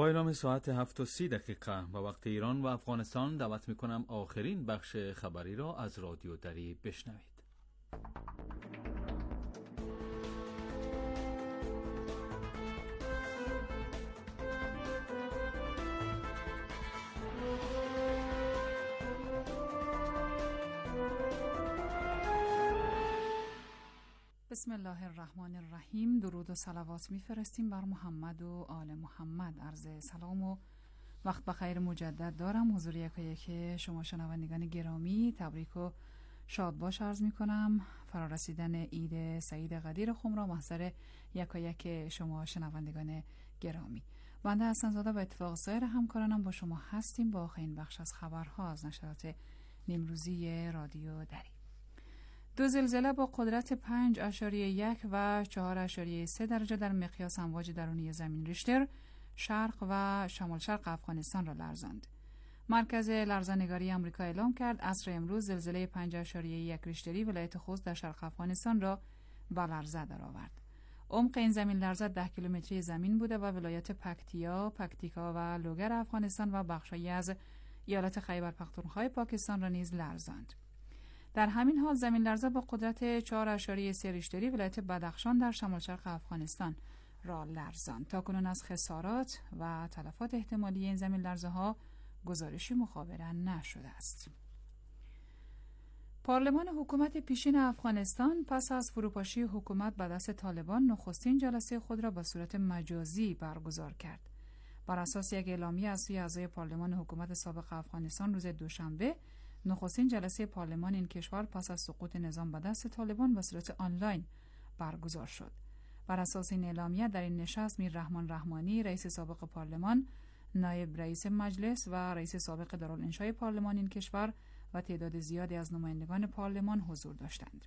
با اعلام ساعت 7:30 به وقت ایران و افغانستان دعوت میکنم آخرین بخش خبری را از رادیو دری بشنوید. بسم الله الرحمن الرحیم. درود و صلوات میفرستیم بر محمد و آل محمد. عرض سلام و وقت بخیر مجدد دارم. حضور یکایک شما شنوندگان گرامی تبریک و شادباش عرض میکنم. فرارسیدن عید سعید قدیر خم را محضر یکایک شما شنوندگان گرامی. بنده حسن زاده و اتفاق سایر همکارانم با شما هستیم با آخرین بخش از خبرها از نشرات نیمروزی رادیو دری. 2 زلزله با قدرت 5.1 و 4.3 درجه در مقیاس امواج درونی زمین ریشتر شرق و شمال شرق افغانستان را لرزاند. مرکز لرزه‌نگاری آمریکا اعلام کرد عصر امروز زلزله 5.1 ریشتری ولایت خوست در شرق افغانستان را به لرزه درآورد. عمق این زمین لرزه 10 کیلومتری زمین بوده و ولایت پکتیکا و لوگر افغانستان و بخشی از ایالت خیبر پختونخوا پاکستان را نیز لرزاند. در همین حال زمین لرزه با قدرت 4.3 ریشتری ولایت بدخشان در شمال شرق افغانستان را لرزاند. تاکنون از خسارات و تلفات احتمالی این زمین لرزه ها گزارشی مخابره نشده است. پارلمان حکومت پیشین افغانستان پس از فروپاشی حکومت به دست طالبان نخستین جلسه خود را به صورت مجازی برگزار کرد. بر اساس یک اعلامیه از سوی اعضای پارلمان حکومت سابق افغانستان روز دوشنبه نخستین جلسه پارلمان این کشور پس از سقوط نظام به دست طالبان به صورت آنلاین برگزار شد. بر اساس این اعلامیه در این نشست میر رحمان رحمانی رئیس سابق پارلمان، نایب رئیس مجلس و رئیس سابق دارالانشای پارلمان این کشور و تعداد زیادی از نمایندگان پارلمان حضور داشتند.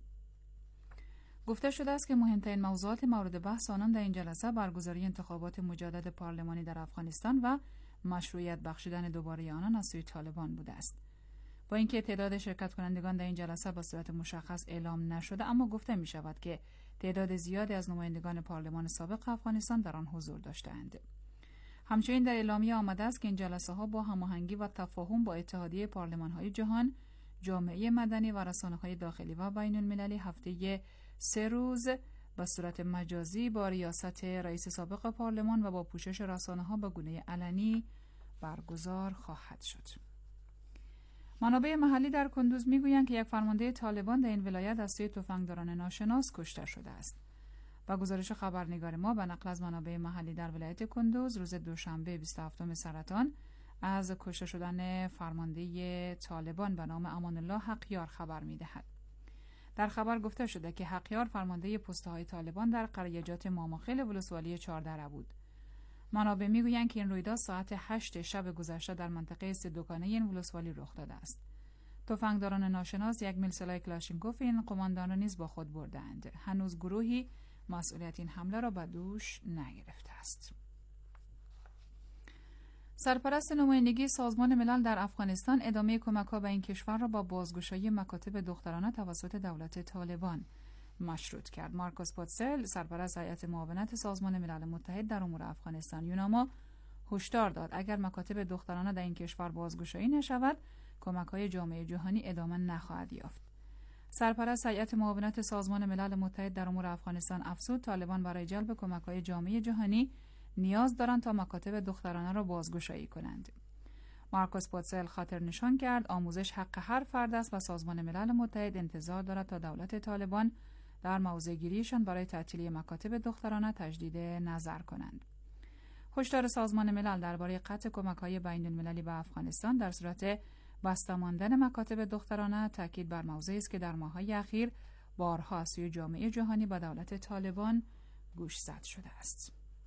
گفته شده است که مهمترین موضوعات مورد بحث آنان در این جلسه برگزاری انتخابات مجدد پارلمانی در افغانستان و مشروعیت بخشیدن دوباره آنان از سوی طالبان بوده است. با اینکه تعداد شرکت کنندگان در این جلسه به صورت مشخص اعلام نشده، اما گفته می شود که تعداد زیادی از نمایندگان پارلمان سابق افغانستان در آن حضور داشتند. همچنین در اعلامیه آمده است که این جلسه ها با هماهنگی و تفاهم با اتحادیه پارلمان های جهان، جامعه مدنی و رسانه های داخلی و بین المللی هفته 3 روز به صورت مجازی با ریاست رئیس سابق پارلمان و با پوشش رسانه ها به گونه علنی برگزار خواهد شد. منابع محلی در کندوز میگویند که یک فرمانده طالبان در این ولایت از سوی تفنگداران ناشناس کشته شده است. با گزارش خبرنگار ما به نقل از منابع محلی در ولایت کندوز روز دوشنبه 27 سرطان از کشته شدن فرمانده طالبان به نام امان الله حقیار خبر میدهد. در خبر گفته شده که حقیار فرمانده پست‌های طالبان در قریجات ماماخیل ولسوالی 14 بود. منابع میگویند که این رویداد ساعت 8 شب گذشته در منطقه سدوکانه این ولسوالی رخ داده است. تفنگداران ناشناس یک میل سلاح کلاشینکوف این قماندان را نیز با خود بردند. هنوز گروهی مسئولیت این حمله را به دوش نگرفته است. سرپرست نمایندگی سازمان ملل در افغانستان ادامه کمک‌ها به این کشور را با بازگشایی مکاتب دخترانه توسط دولت طالبان مشروط کرد. مارکوس پوتسل سرپرست هیئت معاونت سازمان ملل متحد در امور افغانستان یوناما هشدار داد اگر مکاتب دخترانه در این کشور بازگشایی نشود کمک‌های جامعه جهانی ادامه نخواهد یافت. سرپرست هیئت معاونت سازمان ملل متحد در امور افغانستان افزود طالبان برای جلب کمک‌های جامعه جهانی نیاز دارند تا مکاتب دخترانه را بازگشایی کنند. مارکوس پوتسل خاطر نشان کرد آموزش حق هر فرد است و سازمان ملل متحد انتظار دارد تا دولت طالبان در موضع‌گیریشان برای تعطیلی مکاتب دخترانه تجدید نظر کنند. هشدار سازمان ملل درباره قطع کمک‌های بین‌المللی به افغانستان در صورت بسته ماندن مکاتب دخترانه تاکید بر موضوعی است که در ماه‌های اخیر بارها از سوی جامعه جهانی به دولت طالبان گوشزد شده است.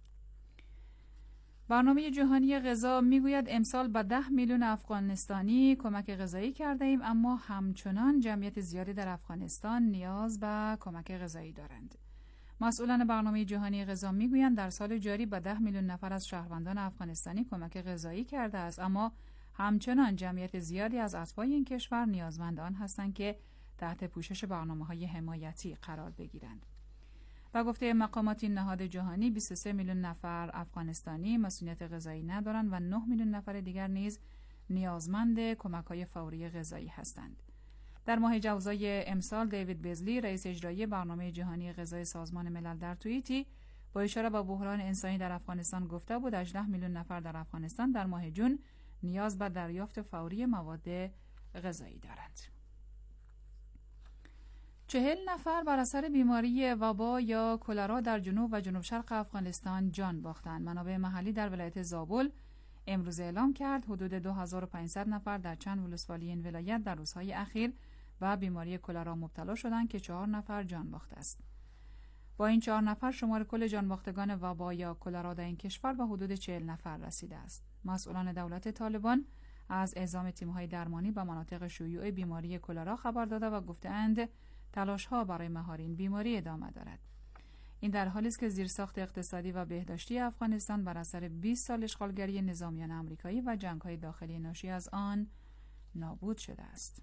برنامه جهانی غذا میگوید امسال به 10 میلیون افغانستانی کمک غذایی کرده ایم، اما همچنان جمعیت زیادی در افغانستان نیاز به کمک غذایی دارند. مسئولان برنامه جهانی غذا میگویند در سال جاری به 10 میلیون نفر از شهروندان افغانستانی کمک غذایی کرده است، اما همچنان جمعیت زیادی از اتباع این کشور نیازمند آن هستند که تحت پوشش برنامه‌های حمایتی قرار بگیرند. و گفته مقامات این نهاد جهانی 23 میلیون نفر افغانستانی مسئولیت غذایی ندارند و 9 میلیون نفر دیگر نیز نیازمند کمک‌های فوری غذایی هستند. در ماه جوزای امسال دیوید بیزلی رئیس اجرایی برنامه جهانی غذای سازمان ملل در توییتی با اشاره به بحران انسانی در افغانستان گفته بود 18 میلیون نفر در افغانستان در ماه جون نیاز به دریافت فوری مواد غذایی دارند. 40 نفر بر اثر بیماری وبا یا کلرا در جنوب و جنوب شرق افغانستان جان باختند. منابع محلی در ولایت زابل امروز اعلام کرد حدود 2500 نفر در چند ولسوالی این ولایت در روزهای اخیر به بیماری کلرا مبتلا شدند که 4 نفر جان باخته است. با این 4 نفر شمار کل جان باختگان وبا یا کلرا در این کشور به حدود 40 نفر رسیده است. مسئولان دولت طالبان از اعزام تیم‌های درمانی به مناطق شیوع بیماری کلرا خبر داده و گفتند تلاش‌ها برای مهار این بیماری ادامه دارد. این در حالی است که زیرساخت اقتصادی و بهداشتی افغانستان بر اثر 20 سال اشغالگری نظامیان آمریکایی و جنگ‌های داخلی ناشی از آن نابود شده است.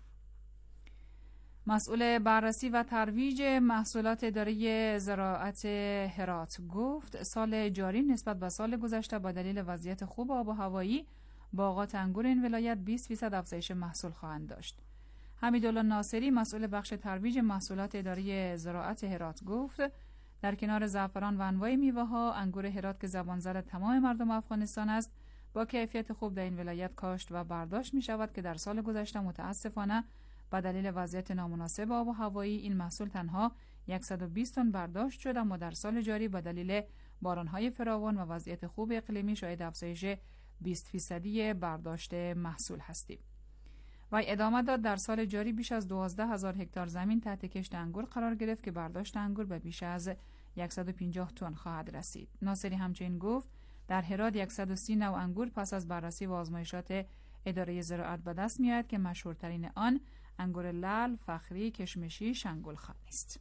مسئول بررسی و ترویج محصولات اداره زراعت هرات گفت سال جاری نسبت به سال گذشته با دلیل وضعیت خوب آب و هوایی باغات انگور این ولایت 20% افزایش محصول خواهند داشت. حمیدالله ناصری مسئول بخش ترویج محصولات اداره زراعت هرات گفت در کنار زعفران و انواع میوه‌ها انگور هرات که زبانزد تمام مردم افغانستان است با کیفیت خوب در این ولایت کاشت و برداشت می شود که در سال گذشته متاسفانه با دلیل وضعیت نامناسب آب و هوایی این محصول تنها 120 تن برداشت شد، اما در سال جاری با دلیل بارانهای فراوان و وضعیت خوب اقلیمی شاهد افزایش 20% برداشت محصول هستیم. و ادامه داد در سال جاری بیش از 12,000 هکتار زمین تحت کشت انگور قرار گرفت که برداشت انگور به بیش از 150 تن خواهد رسید. ناصری همچنین گفت در هرات 130 نوع انگور پس از بررسی و آزمایشات اداره زراعت به دست می‌آید که مشهورترین آن انگور لعل، فخری، کشمشی، شنگلخانی است.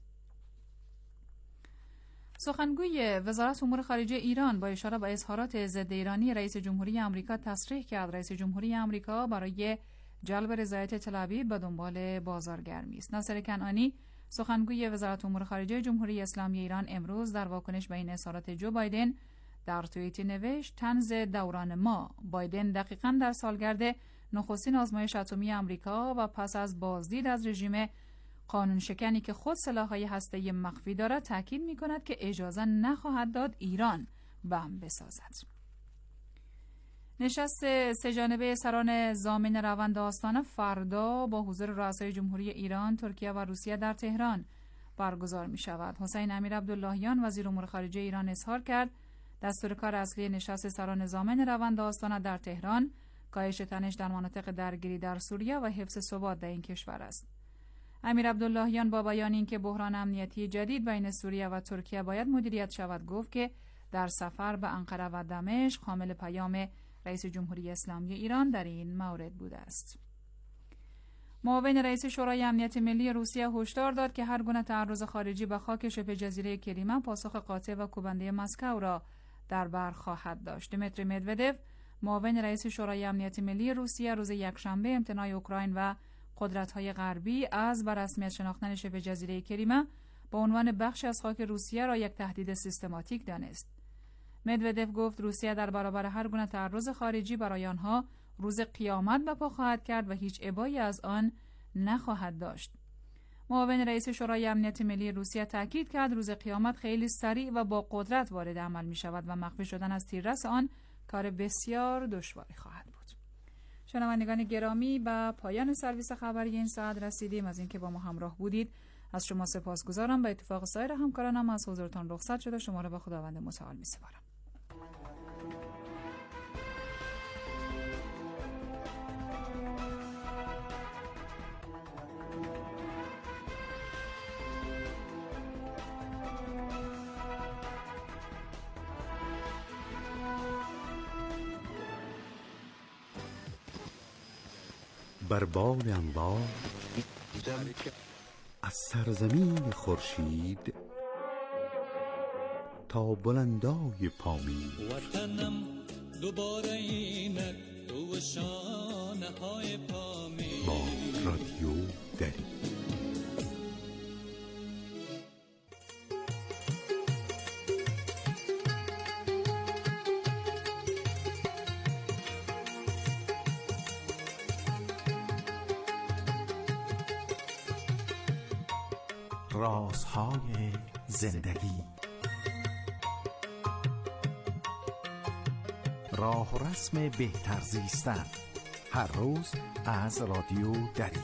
سخنگوی وزارت امور خارجه ایران با اشاره به اظهارات ضد ایرانی رئیس جمهوری آمریکا تصریح کرد رئیس جمهوری آمریکا برای جلب رضایت تل‌آویو به دنبال بازارگرمی است. ناصر کنعانی سخنگوی وزارت امور خارجه جمهوری اسلامی ایران امروز در واکنش به این اظهارات جو بایدن در توییتی نوشت طنز دوران ما بایدن دقیقاً در سالگرد نخستین آزمایش اتمی آمریکا و پس از بازدید از رژیم قانون شکنی که خود سلاح‌های هسته‌ای مخفی دارد تاکید می‌کند که اجازه نخواهد داد ایران بمب بسازد. نشست سه‌جانبه سران ضامن روند آستانه فردا با حضور رؤسای جمهوری ایران، ترکیه و روسیه در تهران برگزار می‌شود. حسین امیرعبداللهیان وزیر امور خارجه ایران اظهار کرد دستور کار اصلی نشست سران ضامن روند آستانه در تهران کاهش تنش در مناطق درگیری در سوریه و حفظ ثبات در این کشور است. امیرعبداللهیان با بیان اینکه بحران امنیتی جدید بین سوریه و ترکیه باید مدیریت شود گفت که در سفر به انقره و دمشق حامل پیام رئیس جمهوری اسلامی ایران در این مورد بوده است. معاون رئیس شورای امنیت ملی روسیه هشدار داد که هر گونه تعرض خارجی به خاک شبه جزیره کریمه پاسخ قاطع و کوبنده مسکو را در بر خواهد داشت. دیمیتری مدودف معاون رئیس شورای امنیت ملی روسیه روز یکشنبه امتناع اوکراین و قدرت‌های غربی از به رسمیت شناختن شبه جزیره کریمه به عنوان بخشی از خاک روسیه را یک تهدید سیستماتیک دانست. مدودف گفت روسیه در برابر هر گونه تعرض خارجی برای آنها روز قیامت به پا خواهد کرد و هیچ ابایی از آن نخواهد داشت. معاون رئیس شورای امنیت ملی روسیه تاکید کرد روز قیامت خیلی سریع و با قدرت وارد عمل می شود و مخفی شدن از تیررس آن کار بسیار دشواری خواهد بود. شنوندگان گرامی به پایان سرویس خبری این ساعت رسیدیم. از اینکه با ما همراه بودید از شما سپاسگزارم. به اتفاق سایر همکارانم از حضورتان رخصت شده شما را به خداوند متعال می‌سپارم. بر بال انبار از سرزمین خورشید تا بلندای پامیر وطنم دوباره اینک تو شانه های پامیر با رادیو دری رازهای زندگی. راه و رسم بهتر زیستن، هر روز از رادیو دری.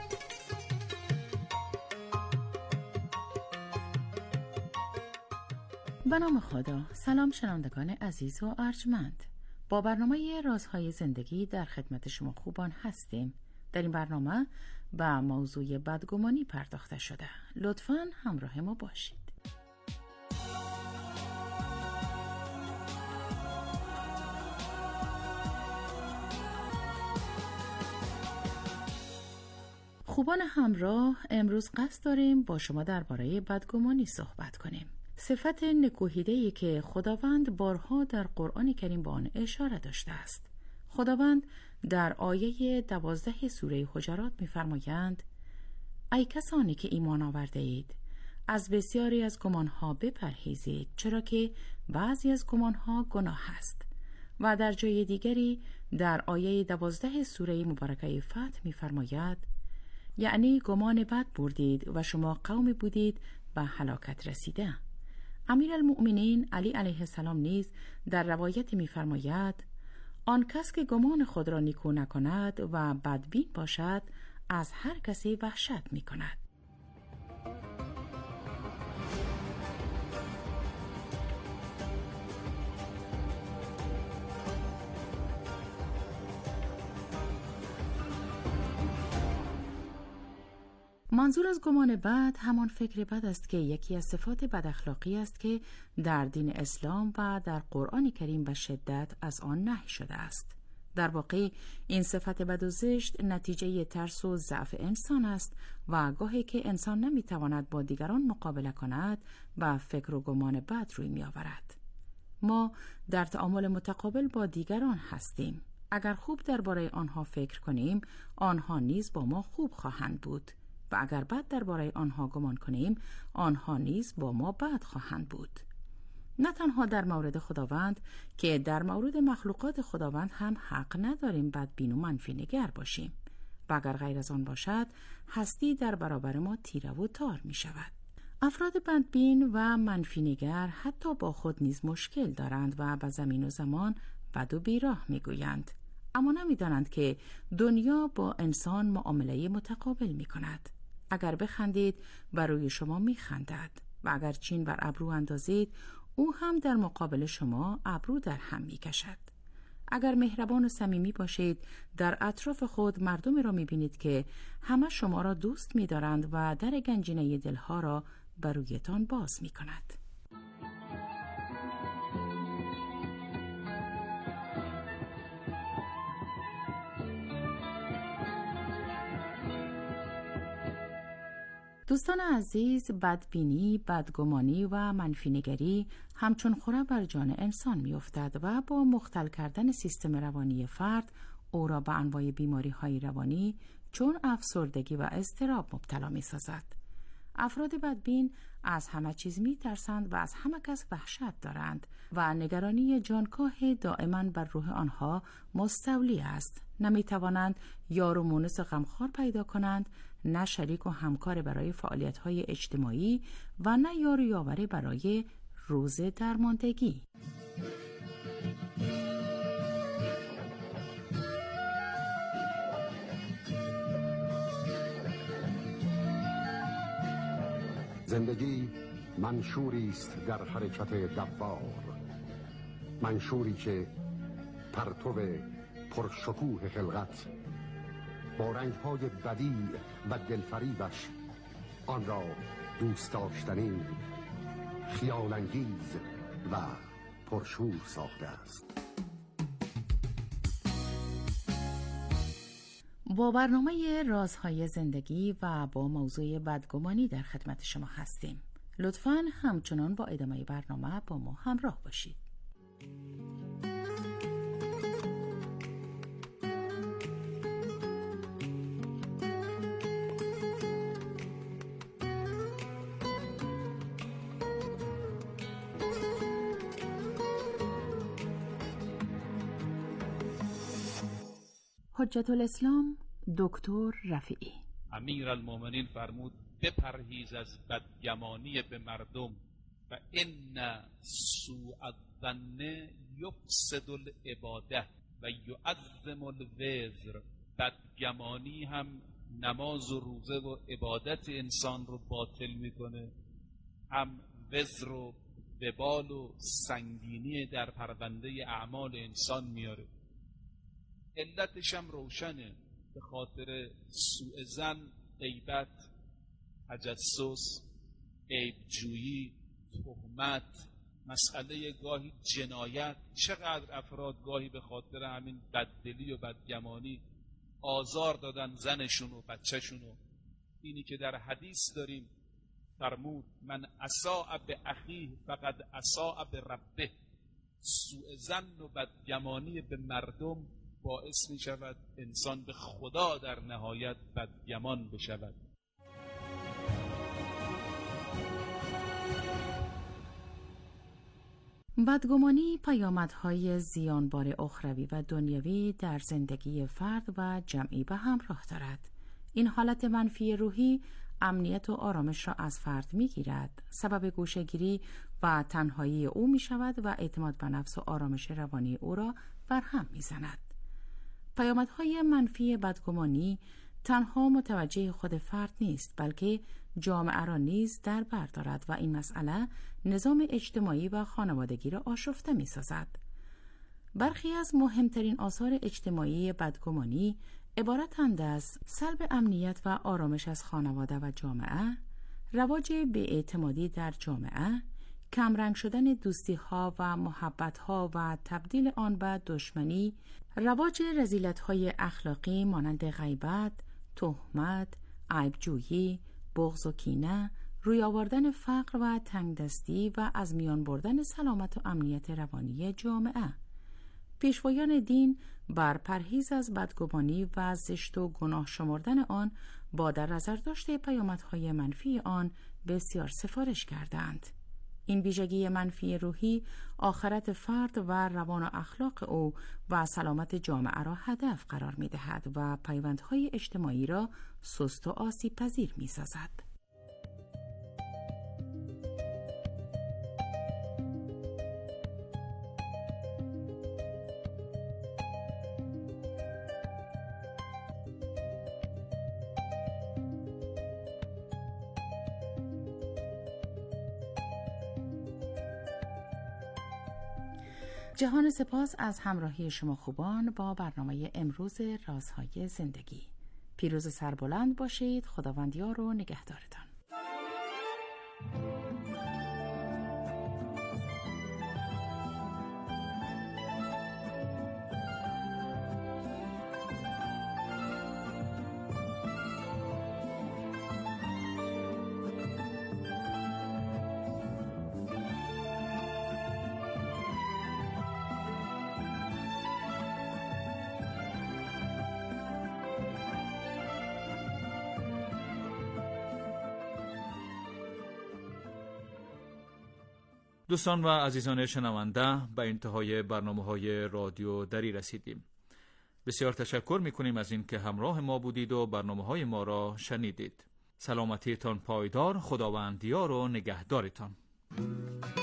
به نام خدا. سلام شنوندگان عزیز و ارجمند، با برنامه رازهای زندگی در خدمت شما خوبان هستیم. در این برنامه به موضوع بدگمانی پرداخته شده. لطفاً همراه ما باشید. خوبان همراه، امروز قصد داریم با شما درباره بدگمانی صحبت کنیم. صفت نکوهیده‌ای که خداوند بارها در قرآن کریم به آن اشاره داشته است. خداوند در آیه 12 سوره حجرات می‌فرمایند: ای کسانی که ایمان آورده اید، از بسیاری از گمانها بپرهیزید، چرا که بعضی از گمانها گناه است. و در جای دیگری در آیه 12 سوره مبارکه فتح می‌فرماید: یعنی گمان بد بردید و شما قومی بودید به هلاکت رسیده. امیرالمؤمنین علی علیه السلام نیز در روایت می‌فرماید: آن کس که گمان خود را نیکو نکند و بدبین باشد، از هر کسی وحشت می‌کند. منظور از گمان بد همان فکر بد است که یکی از صفات بد اخلاقی است که در دین اسلام و در قرآن کریم به شدت از آن نهی شده است. در واقع این صفت بد و زشت نتیجه ترس و ضعف انسان است و گاهی که انسان نمیتواند با دیگران مقابله کند و فکر و گمان بد روی می آورد. ما در تعامل متقابل با دیگران هستیم. اگر خوب درباره آنها فکر کنیم، آنها نیز با ما خوب خواهند بود. و اگر بد درباره آنها گمان کنیم، آنها نیز با ما بد خواهند بود. نه تنها در مورد خداوند که در مورد مخلوقات خداوند هم حق نداریم بدبین و منفی نگر باشیم. و اگر غیر از آن باشد، هستی در برابر ما تیره و تار می شود. افراد بدبین و منفی نگر حتی با خود نیز مشکل دارند و به زمین و زمان بد و بیراه می گویند. اما نمی دانند که دنیا با انسان معامله متقابل می کند. اگر بخندید بر روی شما می خندد و اگر چین بر ابرو اندازید، او هم در مقابل شما ابرو در هم می کشد. اگر مهربان و صمیمی باشید، در اطراف خود مردمی را می بینید که همه شما را دوست می دارند و در گنجینه دلها را بر رویتان باز می کند. دوستان عزیز، بدبینی، بدگمانی و منفینگری همچون خوره بر جان انسان می افتد و با مختل کردن سیستم روانی فرد او را به انواع بیماری های روانی چون افسردگی و اضطراب مبتلا می سازد. افراد بدبین از همه چیز می ترسند و از همه کس وحشت دارند و نگرانی جانکاه دائما بر روح آنها مستولی است. نمی توانند یار و مونس غمخوار پیدا کنند، نه شریک و همکار برای فعالیت‌های اجتماعی و نه یار و یاوری برای روز درماندگی. زندگی منشوری است در حرکت دوار، منشوری که پرتو پرشکوه خلقت با رنگ‌های بدیع و دلفریبش آن را دوست داشتنی، خیال‌انگیز و پرشور ساخته است. با برنامه رازهای زندگی و با موضوع بدگمانی در خدمت شما هستیم. لطفاً همچنان با ادامه برنامه با ما همراه باشید. حجت الاسلام دکتر رفیعی. امیرالمومنین فرمود بپرهیز از بدگمانی به مردم و ان سوء الظن یفسد العباده و یعظم الوزر. بدگمانی هم نماز و روزه و عبادت انسان رو باطل میکنه، هم وزر و وبال و سنگینی در پرونده اعمال انسان میاره. علتش هم روشنه، به خاطر سوء ظن، غیبت، تجسس، عیبجویی، تهمت، مسئله گاهی جنایت. چقدر افراد گاهی به خاطر همین بددلی و بدگمانی آزار دادن زنشون و بچهشون. اینی که در حدیث داریم فرمود من اساء به اخیه فقد اساء به ربه. سوء ظن و بدگمانی به مردم باعث می شود انسان به خدا در نهایت بدگمان بشود. بدگمانی پیامدهای زیانبار اخروی و دنیوی در زندگی فرد و جمعی به همراه دارد. این حالت منفی روحی امنیت و آرامش را از فرد می‌گیرد، سبب گوشه‌گیری و تنهایی او می‌شود و اعتماد به نفس و آرامش روانی او را برهم می‌زند. پیامدهای منفی بدگمانی تنها متوجه خود فرد نیست، بلکه جامعه را نیز در بر دارد و این مسئله نظام اجتماعی و خانوادگی را آشفته می‌سازد. برخی از مهمترین آثار اجتماعی بدگمانی عبارتند از سلب امنیت و آرامش از خانواده و جامعه، رواج بی‌اعتمادی در جامعه، کمرنگ شدن دوستی‌ها و محبت‌ها و تبدیل آن به دشمنی، رواج رذیلت‌های اخلاقی مانند غیبت، تهمت، عیبجویی، بغض و کینه، روی آوردن فقر و تنگدستی و از میان بردن سلامت و امنیت روانی جامعه. پیشوایان دین بر پرهیز از بدگمانی و زشت و گناه شمردن آن با در نظر داشته پیامدهای منفی آن بسیار سفارش کردند. این ویژگی منفی روحی آخرت فرد و روان و اخلاق او و سلامت جامعه را هدف قرار می دهد و پیوندهای اجتماعی را سست و آسیب پذیر می سازد. جهان سپاس از همراهی شما خوبان با برنامه امروز رازهای زندگی. پیروز سربلند باشید. خداوند یار و نگهدارتان. دوستان و عزیزان شنونده، به انتهای برنامه‌های رادیو دری رسیدیم. بسیار تشکر می‌کنیم از اینکه همراه ما بودید و برنامه‌های ما را شنیدید. سلامتیتان پایدار، خداوند یار و نگهدارتان.